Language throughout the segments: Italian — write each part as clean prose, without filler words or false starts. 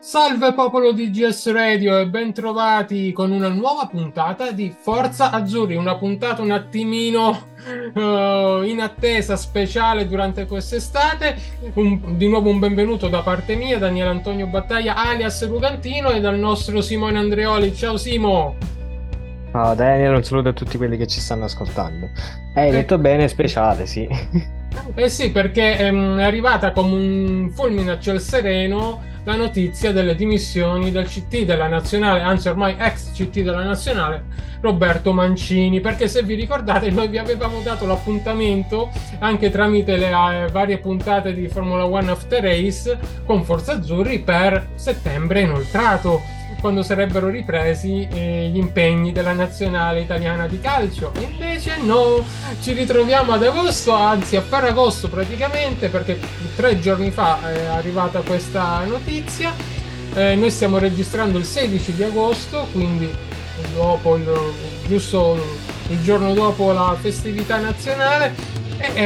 Salve popolo di GS Radio e ben trovati con una nuova puntata di Forza Azzurri, una puntata un attimino in attesa, speciale durante quest'estate. Di nuovo un benvenuto da parte mia, Daniele Antonio Battaglia alias Rugantino, e dal nostro Simone Andreoli. Ciao Simo! Ciao Daniel, un saluto a tutti quelli che ci stanno ascoltando. Hai Eh, detto bene, speciale, sì. Eh sì, perché è arrivata come un fulmine a ciel sereno la notizia delle dimissioni del CT della nazionale, anzi ormai ex CT della nazionale, Roberto Mancini. Perché se vi ricordate, noi vi avevamo dato l'appuntamento anche tramite le varie puntate di Formula One After Race con Forza Azzurri per settembre inoltrato, quando sarebbero ripresi gli impegni della nazionale italiana di calcio. E invece no, ci ritroviamo ad agosto, anzi a Ferragosto praticamente, perché 3 giorni fa è arrivata questa notizia. Noi stiamo registrando il 16 di agosto, quindi dopo giusto il giorno dopo la festività nazionale.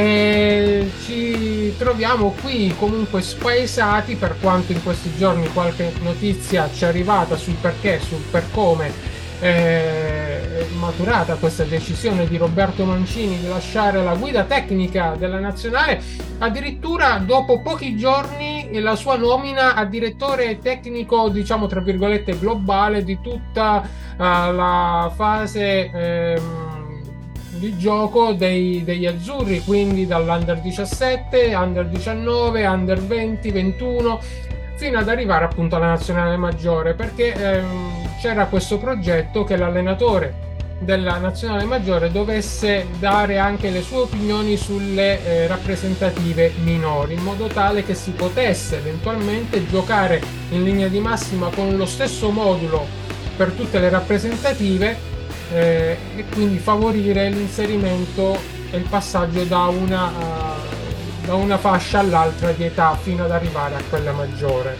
Ci troviamo qui comunque spaesati, per quanto in questi giorni qualche notizia ci è arrivata sul perché, sul per come è maturata questa decisione di Roberto Mancini di lasciare la guida tecnica della nazionale. Addirittura dopo pochi giorni la sua nomina a direttore tecnico, diciamo tra virgolette, globale di tutta la fase di gioco degli azzurri, quindi dall'Under 17, Under 19, Under 20, 21, fino ad arrivare appunto alla nazionale maggiore, perché c'era questo progetto che l'allenatore della nazionale maggiore dovesse dare anche le sue opinioni sulle rappresentative minori, in modo tale che si potesse eventualmente giocare in linea di massima con lo stesso modulo per tutte le rappresentative, e quindi favorire l'inserimento e il passaggio da una fascia all'altra di età fino ad arrivare a quella maggiore.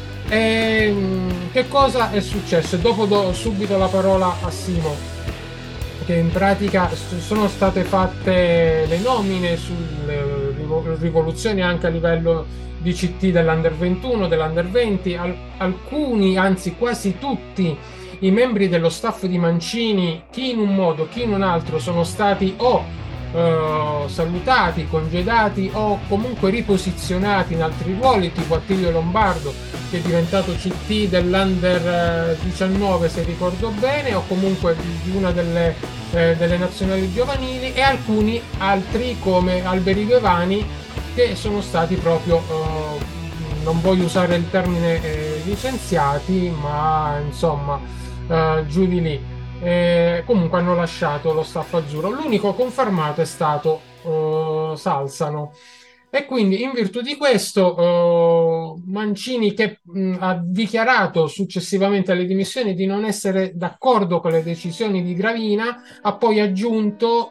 Che cosa è successo? Dopo do subito la parola a Simo, che in pratica sono state fatte le nomine sulle rivoluzioni anche a livello di CT dell'Under 21, dell'Under 20. Alcuni, anzi quasi tutti i membri dello staff di Mancini, chi in un modo, chi in un altro, sono stati o salutati, congedati o comunque riposizionati in altri ruoli, tipo Attilio Lombardo, che è diventato CT dell'Under 19 se ricordo bene, o comunque di una delle nazionali giovanili, e alcuni altri come Alberigo Evani, che sono stati proprio, non voglio usare il termine licenziati, ma insomma giù di lì. Comunque hanno lasciato lo staff azzurro. L'unico confermato è stato Salsano. E quindi in virtù di questo, Mancini, che ha dichiarato successivamente alle dimissioni di non essere d'accordo con le decisioni di Gravina, ha poi aggiunto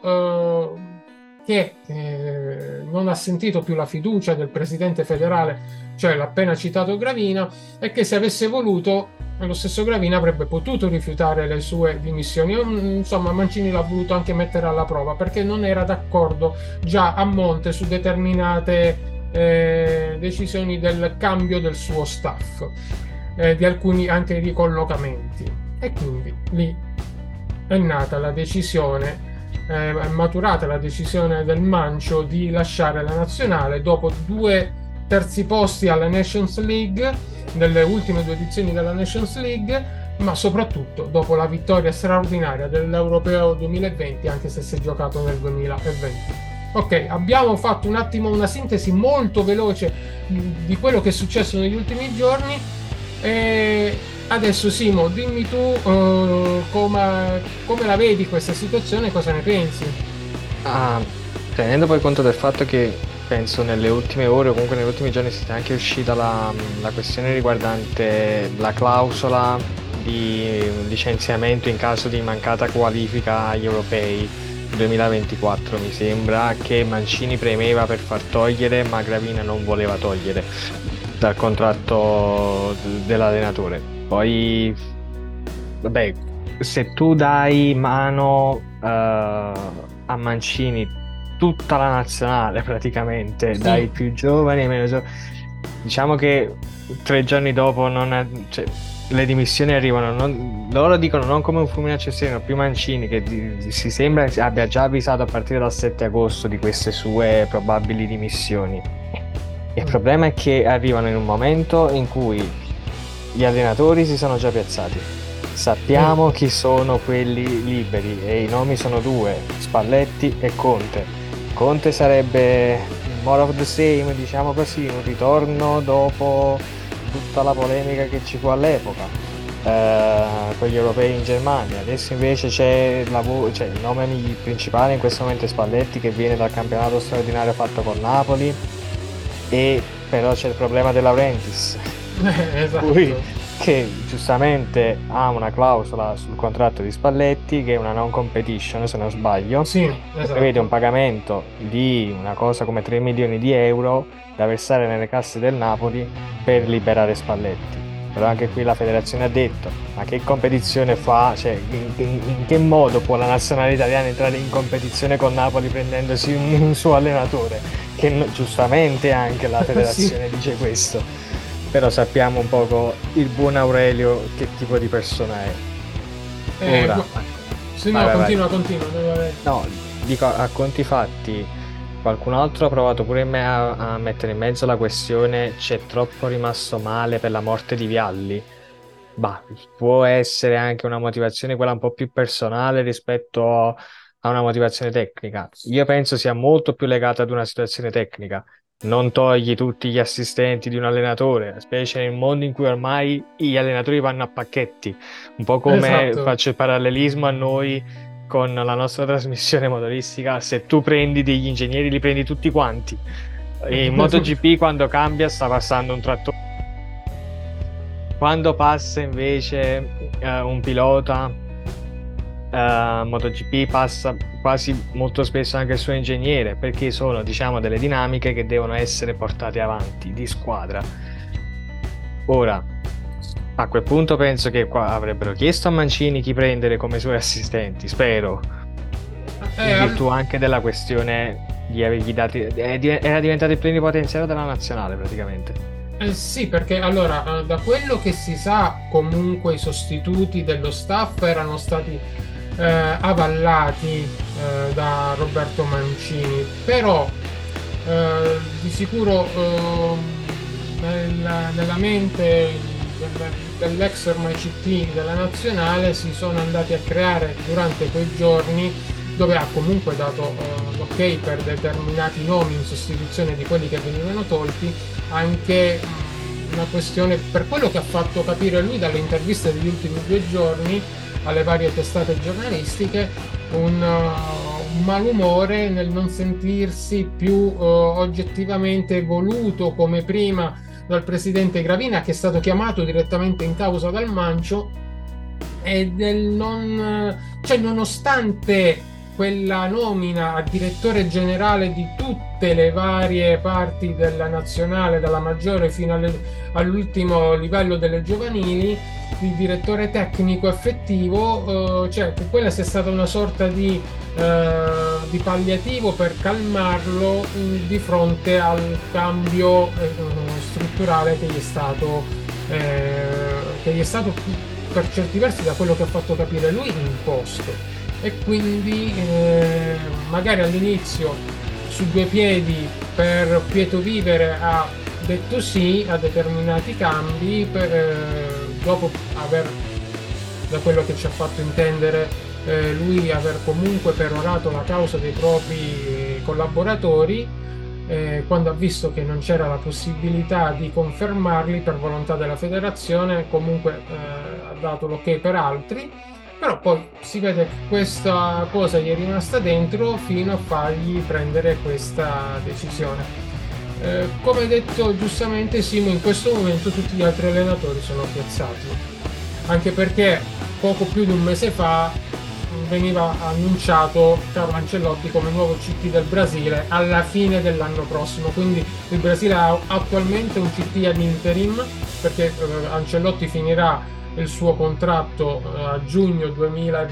che non ha sentito più la fiducia del presidente federale, cioè l'appena citato Gravina, e che se avesse voluto lo stesso Gravina avrebbe potuto rifiutare le sue dimissioni. Insomma, Mancini l'ha voluto anche mettere alla prova perché non era d'accordo già a monte su determinate decisioni del cambio del suo staff, di alcuni anche ricollocamenti. E quindi lì è nata la decisione, è maturata la decisione del Mancio di lasciare la nazionale dopo 2 terzi posti alla Nations League, nelle ultime 2 edizioni della Nations League, ma soprattutto dopo la vittoria straordinaria dell'Europeo 2020, anche se si è giocato nel 2020. Ok, abbiamo fatto un attimo una sintesi molto veloce di quello che è successo negli ultimi giorni. E adesso Simo, dimmi tu come la vedi questa situazione e cosa ne pensi? Ah, tenendo poi conto del fatto che penso nelle ultime ore o comunque negli ultimi giorni sia anche uscita la questione riguardante la clausola di licenziamento in caso di mancata qualifica agli europei 2024, mi sembra che Mancini premeva per far togliere, ma Gravina non voleva togliere dal contratto dell'allenatore. Poi, vabbè, se tu dai mano a Mancini tutta la nazionale praticamente, dai Sì, più giovani ai meno giovani, diciamo che 3 giorni dopo cioè, le dimissioni arrivano, loro dicono non come un fulmine a ciel, più Mancini che si sembra abbia già avvisato a partire dal 7 agosto di queste sue probabili dimissioni. Il Mm. problema è che arrivano in un momento in cui gli allenatori si sono già piazzati. Mm. Sappiamo chi sono quelli liberi e i nomi sono due, Spalletti e Conte. Conte sarebbe more of the same, diciamo così, un ritorno dopo tutta la polemica che ci fu all'epoca con gli europei in Germania. Adesso invece c'è il nome principale in questo momento è Spalletti che viene dal campionato straordinario fatto con Napoli e però c'è il problema De Laurentiis, cui, Esatto. che giustamente ha una clausola sul contratto di Spalletti che è una non competition, se non sbaglio, Sì, che prevede un esatto. pagamento di una cosa come 3 milioni di euro da versare nelle casse del Napoli per liberare Spalletti. Però anche qui la federazione ha detto, ma che competizione fa? Cioè, in che modo può la nazionale italiana entrare in competizione con Napoli prendendosi un suo allenatore? Che giustamente anche la Sì. federazione dice questo. Però sappiamo un poco il buon Aurelio che tipo di persona è. Eh, Ora, gu- sì, vai, no, vai, vai. continua, continua. No, vabbè. No, dico a conti fatti, qualcun altro ha provato pure me a mettere in mezzo la questione c'è troppo rimasto male per la morte di Vialli. Bah, può essere anche una motivazione quella un po' più personale rispetto a una motivazione tecnica. Io penso sia molto più legata ad una situazione tecnica. Non togli tutti gli assistenti di un allenatore, specie nel mondo in cui ormai gli allenatori vanno a pacchetti. Un po' come Esatto. faccio il parallelismo a noi con la nostra trasmissione motoristica, se tu prendi degli ingegneri, li prendi tutti quanti. In MotoGP, quando cambia, sta passando un trattore. Quando passa invece un pilota, MotoGP passa quasi molto spesso anche il suo ingegnere, perché sono, diciamo, delle dinamiche che devono essere portate avanti di squadra. Ora, a quel punto penso che qua avrebbero chiesto a Mancini chi prendere come suoi assistenti, spero, in Al- virtù anche della questione di avergli dati, era diventato il plenipotenziario della nazionale praticamente. sì, perché allora, da quello che si sa, comunque i sostituti dello staff erano stati avallati da Roberto Mancini, però di sicuro nella mente dell'ex ormai CT della nazionale si sono andati a creare durante quei giorni dove ha comunque dato l'ok per determinati nomi in sostituzione di quelli che venivano tolti, anche una questione per quello che ha fatto capire lui dalle interviste degli ultimi 2 giorni alle varie testate giornalistiche, un malumore nel non sentirsi più oggettivamente voluto come prima dal presidente Gravina, che è stato chiamato direttamente in causa dal Mancio, e del non, cioè nonostante quella nomina a direttore generale di tutte le varie parti della nazionale, dalla maggiore fino all'ultimo livello delle giovanili, il direttore tecnico effettivo, cioè che quella sia stata una sorta di palliativo per calmarlo di fronte al cambio strutturale che gli è stato per certi versi da quello che ha fatto capire lui imposto. E quindi magari all'inizio su due piedi per quieto vivere ha detto sì a determinati cambi, dopo aver, da quello che ci ha fatto intendere, lui aver comunque perorato la causa dei propri collaboratori, quando ha visto che non c'era la possibilità di confermarli per volontà della federazione, comunque ha dato l'ok per altri, però poi si vede che questa cosa gli è rimasta dentro fino a fargli prendere questa decisione. Come hai detto giustamente Simo, in questo momento tutti gli altri allenatori sono piazzati, anche perché poco più di un mese fa veniva annunciato Carlo Ancelotti come nuovo CT del Brasile alla fine dell'anno prossimo, quindi il Brasile ha attualmente un CT ad interim perché Ancelotti finirà il suo contratto a giugno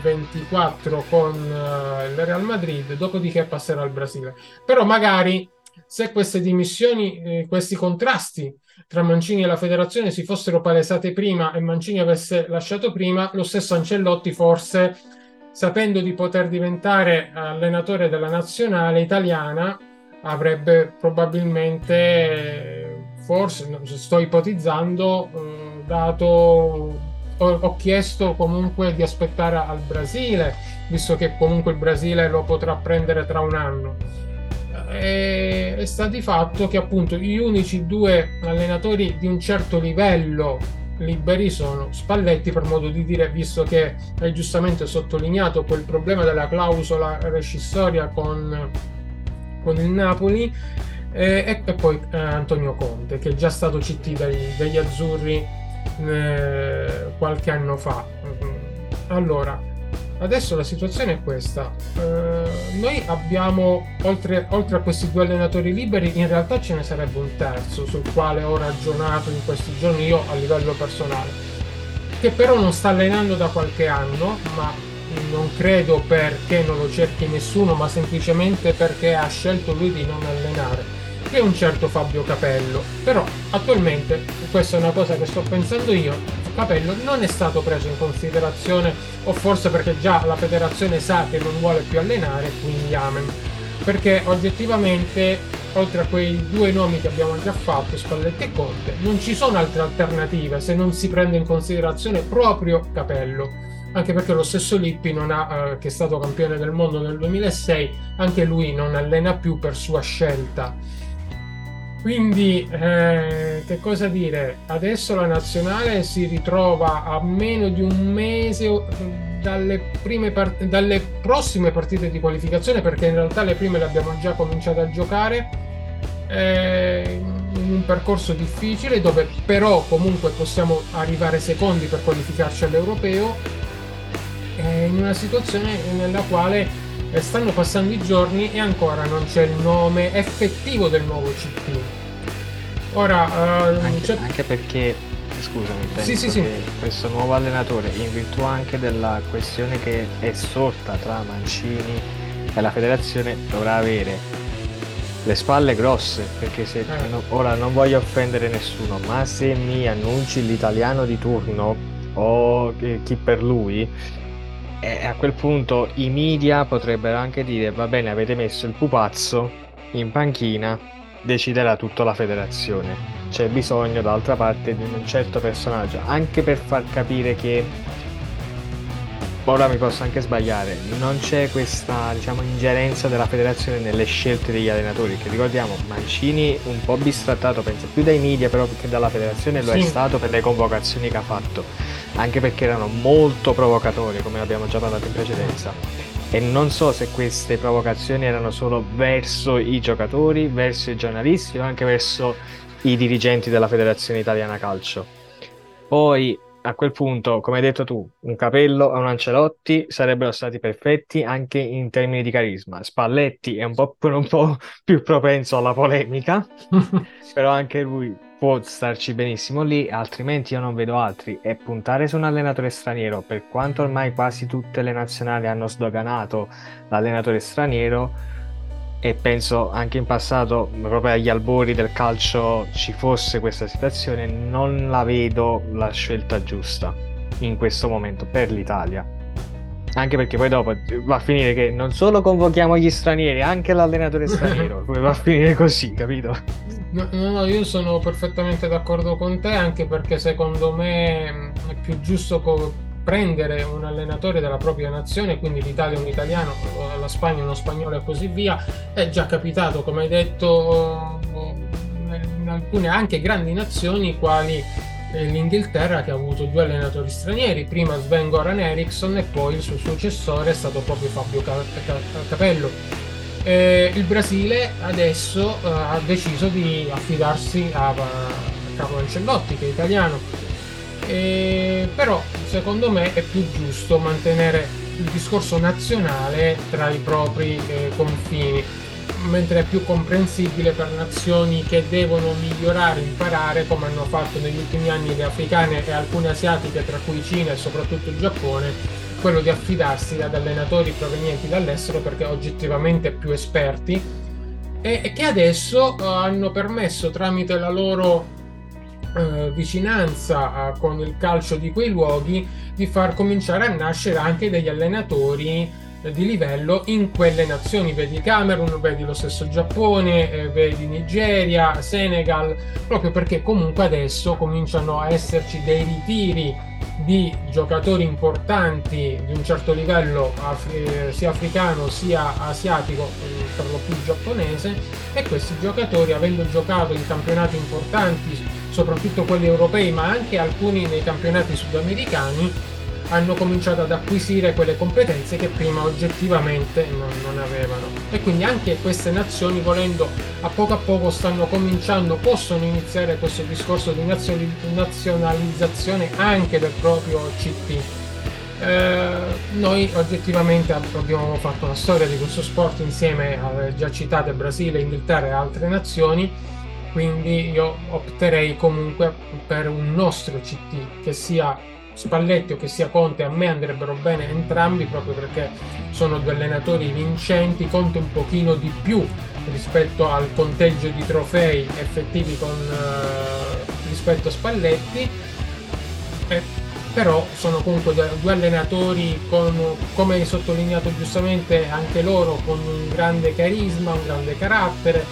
2024 con il Real Madrid, dopodiché passerà al Brasile. Però magari se queste dimissioni, questi contrasti tra Mancini e la federazione si fossero palesate prima e Mancini avesse lasciato prima, lo stesso Ancelotti forse, sapendo di poter diventare allenatore della nazionale italiana, avrebbe probabilmente, forse, sto ipotizzando, ho chiesto comunque di aspettare al Brasile, visto che comunque il Brasile lo potrà prendere tra un anno. E sta di fatto che appunto gli unici due allenatori di un certo livello liberi sono Spalletti, per modo di dire, visto che hai giustamente sottolineato quel problema della clausola rescissoria con il Napoli, e poi Antonio Conte, che è già stato CT dagli azzurri qualche anno fa. Allora, adesso la situazione è questa. Noi abbiamo, oltre a questi due allenatori liberi, in realtà ce ne sarebbe un terzo, sul quale ho ragionato in questi giorni io a livello personale, che però non sta allenando da qualche anno, ma non credo perché non lo cerchi nessuno, ma semplicemente perché ha scelto lui di non allenare, che è un certo Fabio Capello. Però attualmente, questa è una cosa che sto pensando io, Capello non è stato preso in considerazione, o forse perché già la federazione sa che non vuole più allenare, quindi amen. Perché oggettivamente, oltre a quei due nomi che abbiamo già fatto, Spalletti e Conte, non ci sono altre alternative se non si prende in considerazione proprio Capello. Anche perché lo stesso Lippi non ha, che è stato campione del mondo nel 2006, anche lui non allena più per sua scelta. Quindi, che cosa dire? Adesso la nazionale si ritrova a meno di un mese dalle prossime partite di qualificazione, perché in realtà le prime le abbiamo già cominciate a giocare, in un percorso difficile, dove però comunque possiamo arrivare secondi per qualificarci all'Europeo, in una situazione nella quale stanno passando i giorni e ancora non c'è il nome effettivo del nuovo CT. Ora, Anche perché, scusami, sì, sì, penso sì. che questo nuovo allenatore, in virtù anche della questione che è sorta tra Mancini e la federazione, dovrà avere le spalle grosse, perché se ora non voglio offendere nessuno, ma se mi annunci l'italiano di turno o chi per lui, a quel punto i media potrebbero anche dire: va bene, avete messo il pupazzo in panchina, deciderà tutta la federazione. C'è bisogno d'altra parte di un certo personaggio, anche per far capire che, ora mi posso anche sbagliare, non c'è questa, diciamo, ingerenza della federazione nelle scelte degli allenatori, che ricordiamo Mancini un po' bistrattato, penso più dai media però che dalla federazione, lo è Sì. stato per le convocazioni che ha fatto, anche perché erano molto provocatori, come abbiamo già parlato in precedenza. E non so se queste provocazioni erano solo verso i giocatori, verso i giornalisti o anche verso i dirigenti della Federazione Italiana Calcio. Poi a quel punto, come hai detto tu, un Capello e un Ancelotti sarebbero stati perfetti anche in termini di carisma. Spalletti è un po' più propenso alla polemica, però anche lui può starci benissimo lì, altrimenti io non vedo altri. E puntare su un allenatore straniero, per quanto ormai quasi tutte le nazionali hanno sdoganato l'allenatore straniero, e penso anche in passato, proprio agli albori del calcio, ci fosse questa situazione, non la vedo la scelta giusta in questo momento per l'Italia. Anche perché poi dopo va a finire che non solo convochiamo gli stranieri, anche l'allenatore straniero, poi va a finire così, capito? No, io sono perfettamente d'accordo con te, anche perché secondo me è più giusto prendere un allenatore della propria nazione, quindi l'Italia un italiano, la Spagna uno spagnolo e così via. È già capitato, come hai detto, in alcune anche grandi nazioni quali l'Inghilterra, che ha avuto due allenatori stranieri, prima Sven-Goran Eriksson e poi il suo successore è stato proprio Fabio Capello. Il Brasile adesso ha deciso di affidarsi a Carlo Ancelotti, che è italiano. Però secondo me è più giusto mantenere il discorso nazionale tra i propri confini, mentre è più comprensibile per nazioni che devono migliorare, imparare, come hanno fatto negli ultimi anni le africane e alcune asiatiche, tra cui Cina e soprattutto il Giappone, quello di affidarsi ad allenatori provenienti dall'estero perché oggettivamente più esperti, e che adesso hanno permesso, tramite la loro vicinanza con il calcio di quei luoghi, di far cominciare a nascere anche degli allenatori di livello in quelle nazioni. Vedi Camerun, vedi lo stesso Giappone, vedi Nigeria, Senegal, proprio perché comunque adesso cominciano a esserci dei ritiri di giocatori importanti di un certo livello, sia africano sia asiatico, per lo più giapponese, e questi giocatori, avendo giocato in campionati importanti, soprattutto quelli europei, ma anche alcuni nei campionati sudamericani, hanno cominciato ad acquisire quelle competenze che prima oggettivamente non avevano. E quindi anche queste nazioni, volendo, a poco stanno cominciando, possono iniziare questo discorso di nazionalizzazione anche del proprio CT. Noi oggettivamente abbiamo fatto una storia di questo sport insieme alle già citate Brasile, Inghilterra e altre nazioni, quindi io opterei comunque per un nostro CT, che sia Spalletti o che sia Conte. A me andrebbero bene entrambi, proprio perché sono due allenatori vincenti. Conte un pochino di più rispetto al conteggio di trofei effettivi rispetto a Spalletti, però sono comunque due allenatori come hai sottolineato giustamente anche loro, con un grande carisma, un grande carattere.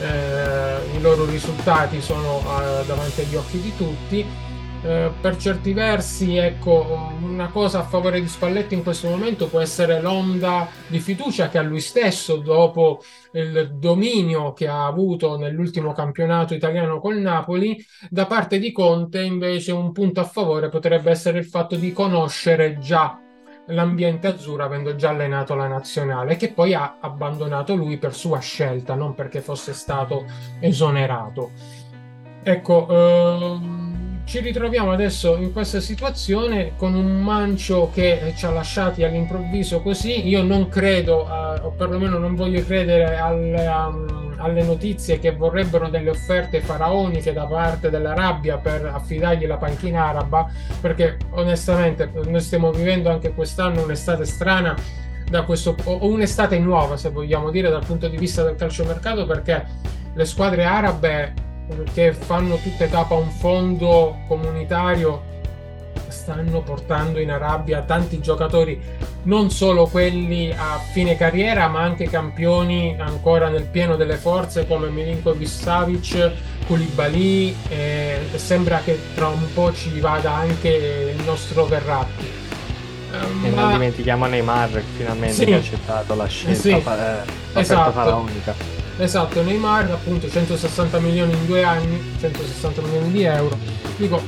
I loro risultati sono davanti agli occhi di tutti. Per certi versi, ecco, una cosa a favore di Spalletti in questo momento può essere l'onda di fiducia che ha lui stesso dopo il dominio che ha avuto nell'ultimo campionato italiano col Napoli. Da parte di Conte, invece, un punto a favore potrebbe essere il fatto di conoscere già l'ambiente azzurro, avendo già allenato la nazionale, che poi ha abbandonato lui per sua scelta, non perché fosse stato esonerato. Ecco, ci ritroviamo adesso in questa situazione con un Mancio che ci ha lasciati all'improvviso così. Io non credo, o perlomeno non voglio credere alle notizie che vorrebbero delle offerte faraoniche da parte dell'Arabia per affidargli la panchina araba, perché onestamente noi stiamo vivendo anche quest'anno un'estate strana, o un'estate nuova, se vogliamo dire, dal punto di vista del calciomercato, perché le squadre arabe che fanno tutte capo a un fondo comunitario stanno portando in Arabia tanti giocatori, non solo quelli a fine carriera, ma anche campioni ancora nel pieno delle forze, come Milinkovic-Savic, Koulibaly, e sembra che tra un po' ci vada anche il nostro Verratti. E non dimentichiamo Neymar, che finalmente sì, ha accettato la scelta, sì, l'offerta esatto. faraonica. Esatto, Neymar, appunto 160 milioni in 2 anni, 160 milioni di euro. Dico,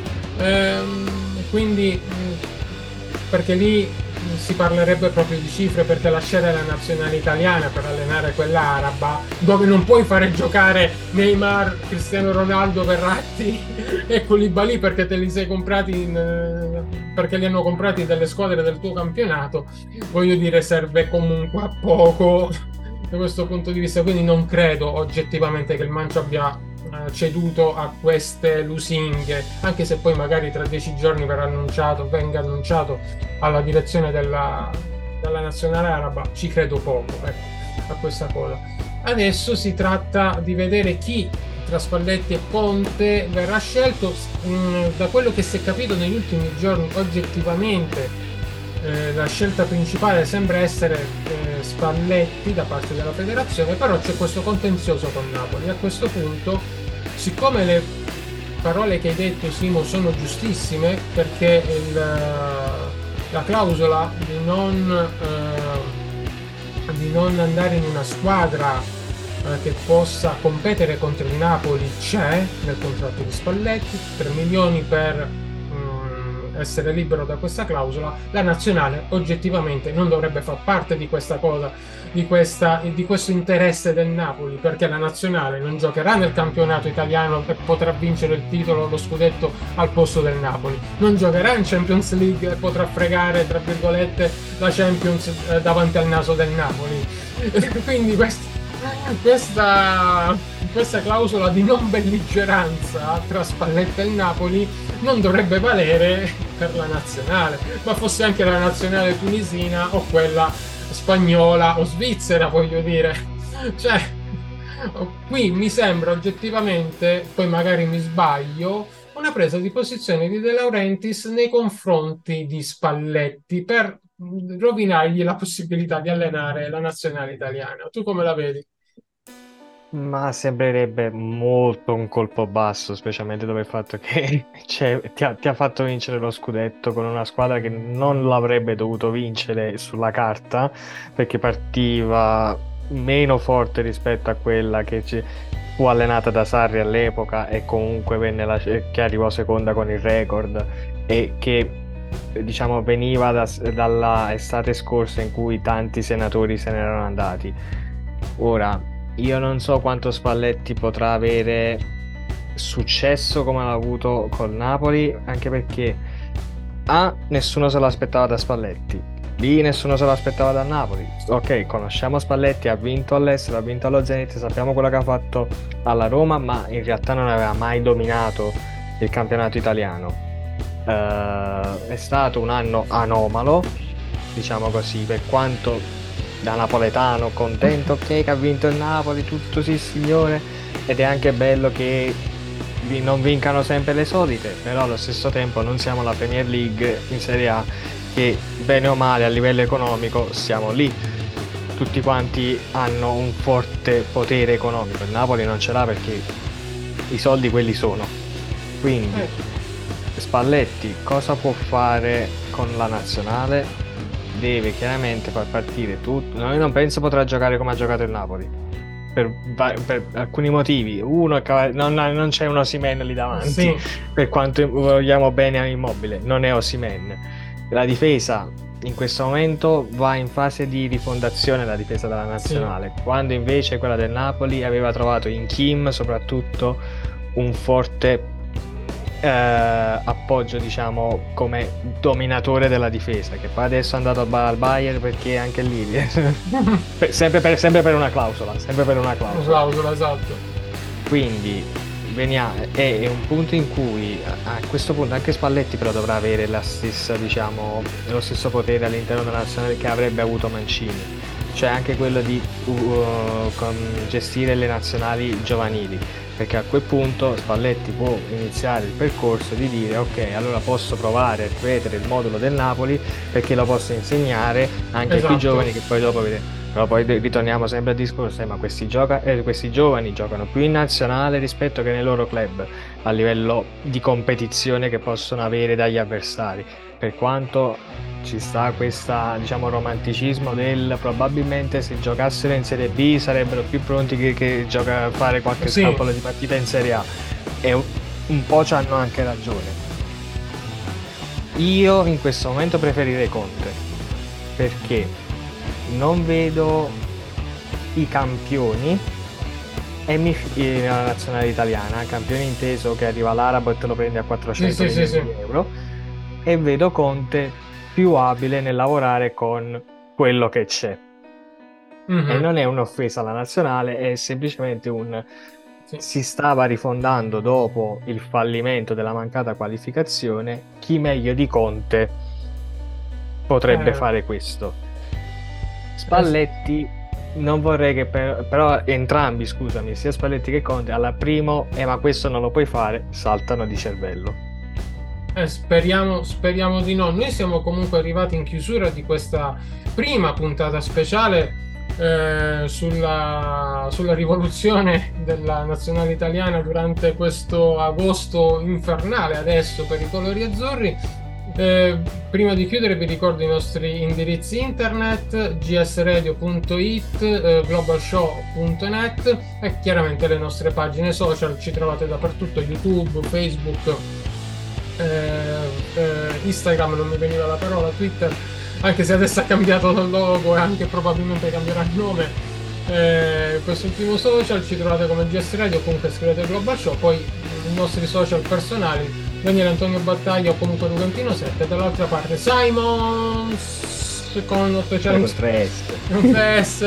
quindi, perché lì si parlerebbe proprio di cifre, perché lasciare la nazionale italiana per allenare quella araba, dove non puoi fare giocare Neymar, Cristiano Ronaldo, Verratti e Koulibaly perché te li sei comprati perché li hanno comprati dalle squadre del tuo campionato, voglio dire, serve comunque a poco da questo punto di vista. Quindi non credo oggettivamente che il Mancio abbia ceduto a queste lusinghe, anche se poi magari tra 10 giorni venga annunciato alla direzione della nazionale araba. Ci credo poco, ecco, a questa cosa. Adesso si tratta di vedere chi tra Spalletti e Conte verrà scelto. Da quello che si è capito negli ultimi giorni, oggettivamente la scelta principale sembra essere Spalletti da parte della federazione, però c'è questo contenzioso con Napoli. A questo punto, siccome le parole che hai detto, Simo, sono giustissime, perché la clausola di non andare in una squadra che possa competere contro il Napoli c'è nel contratto di Spalletti, 3 milioni per essere libero da questa clausola. La nazionale oggettivamente non dovrebbe far parte di questa cosa, di questo interesse del Napoli, perché la nazionale non giocherà nel campionato italiano e potrà vincere il titolo, lo scudetto al posto del Napoli, non giocherà in Champions League e potrà fregare tra virgolette la Champions davanti al naso del Napoli. Quindi questa clausola di non belligeranza tra Spalletti e il Napoli non dovrebbe valere per la nazionale, ma fosse anche la nazionale tunisina o quella spagnola o svizzera, voglio dire. Cioè, Qui mi sembra oggettivamente, poi magari mi sbaglio, una presa di posizione di De Laurentiis nei confronti di Spalletti per rovinargli la possibilità di allenare la nazionale italiana. Tu come la vedi? Ma sembrerebbe molto un colpo basso, specialmente dopo il fatto che ti ha fatto vincere lo scudetto con una squadra che non l'avrebbe dovuto vincere sulla carta, perché partiva meno forte rispetto a quella fu allenata da Sarri all'epoca e comunque che arrivò seconda con il record e che diciamo veniva dalla estate scorsa in cui tanti senatori se ne erano andati. Ora, io non so quanto Spalletti potrà avere successo come l'ha avuto col Napoli, anche perché A, nessuno se l'aspettava da Spalletti, B, nessuno se l'aspettava da Napoli. Ok, conosciamo Spalletti, ha vinto all'estero, ha vinto allo Zenit, sappiamo quello che ha fatto alla Roma, ma in realtà non aveva mai dominato il campionato italiano. È stato un anno anomalo, diciamo così, per quanto da napoletano contento, ok, che ha vinto il Napoli, tutto sì signore, ed è anche bello che non vincano sempre le solite, però allo stesso tempo non siamo la Premier League in Serie A, che bene o male a livello economico siamo lì, tutti quanti hanno un forte potere economico, il Napoli non ce l'ha perché i soldi quelli sono, quindi Spalletti cosa può fare con la nazionale? Deve chiaramente far partire tutto. No, io non penso potrà giocare come ha giocato il Napoli. Per alcuni motivi. Uno è che non c'è un Osimhen lì davanti. Sì. Per quanto vogliamo bene a Immobile, non è Osimhen. La difesa in questo momento va in fase di rifondazione, la difesa della nazionale. Sì. Quando invece quella del Napoli aveva trovato in Kim soprattutto un forte appoggio, diciamo, come dominatore della difesa, che poi adesso è andato al Bayern perché anche lì sempre per una clausola, sempre per una clausola. Clausola, esatto. Quindi è un punto in cui a questo punto anche Spalletti però dovrà avere la stessa, diciamo, lo stesso potere all'interno della nazionale che avrebbe avuto Mancini, cioè anche quello di gestire le nazionali giovanili, perché a quel punto Spalletti può iniziare il percorso di dire ok, allora posso provare a ripetere il modulo del Napoli perché lo posso insegnare anche ai più giovani che poi dopo vedere. Però poi ritorniamo sempre al discorso, ma questi giovani giocano più in nazionale rispetto che nei loro club a livello di competizione che possono avere dagli avversari. Per quanto ci sta questo, diciamo, romanticismo del probabilmente se giocassero in Serie B sarebbero più pronti che a fare qualche scampolo di partita in Serie A. E un po' ci hanno anche ragione. Io in questo momento preferirei Conte, perché non vedo i campioni nella nazionale italiana, campione inteso che arriva l'arabo e te lo prendi a 400 milioni di euro, e vedo Conte più abile nel lavorare con quello che c'è. E non è un'offesa alla nazionale, è semplicemente si stava rifondando dopo il fallimento della mancata qualificazione, chi meglio di Conte potrebbe fare questo. Spalletti non vorrei che però entrambi, scusami, sia Spalletti che Conte alla primo ma questo non lo puoi fare, saltano di cervello. Speriamo di no. Noi siamo comunque arrivati in chiusura di questa prima puntata speciale sulla rivoluzione della nazionale italiana durante questo agosto infernale adesso per i colori azzurri. Prima di chiudere vi ricordo i nostri indirizzi internet: gsradio.it, globalshow.net e chiaramente le nostre pagine social. Ci trovate dappertutto: YouTube, Facebook, Instagram, non mi veniva la parola, Twitter, anche se adesso ha cambiato il logo e anche probabilmente cambierà il nome. Quest'ultimo social ci trovate come GS Radio, comunque scrivete Global Show, poi i nostri social personali Daniele Antonio Battaglia o comunque Lugantino 7, dall'altra parte Simons con 800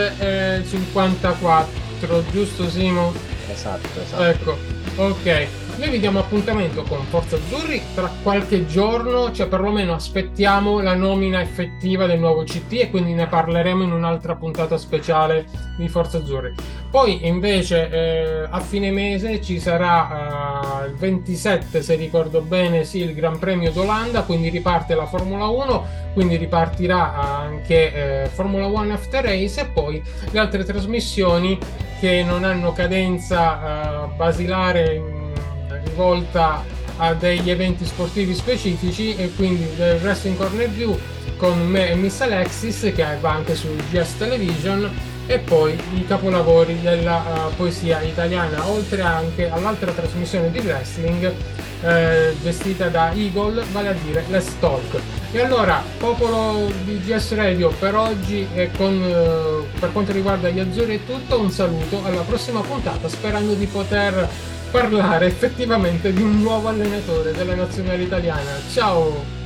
3S 54, giusto Simo? Esatto. Ecco, ok. Noi vi diamo appuntamento con Forza Azzurri tra qualche giorno, cioè perlomeno aspettiamo la nomina effettiva del nuovo CT e quindi ne parleremo in un'altra puntata speciale di Forza Azzurri. Poi invece a fine mese ci sarà il 27, se ricordo bene, sì, il Gran Premio d'Olanda, quindi riparte la Formula 1, quindi ripartirà anche Formula 1 After Race e poi le altre trasmissioni che non hanno cadenza basilare rivolta a degli eventi sportivi specifici, e quindi del Wrestling Corner View con me e Miss Alexis, che va anche su GS Television, e poi i capolavori della poesia italiana, oltre anche all'altra trasmissione di wrestling gestita da Eagle, vale a dire Let's Talk. E allora, popolo di GS Radio, per oggi e per quanto riguarda gli azzurri è tutto, un saluto, alla prossima puntata, sperando di poter parlare effettivamente di un nuovo allenatore della nazionale italiana. Ciao!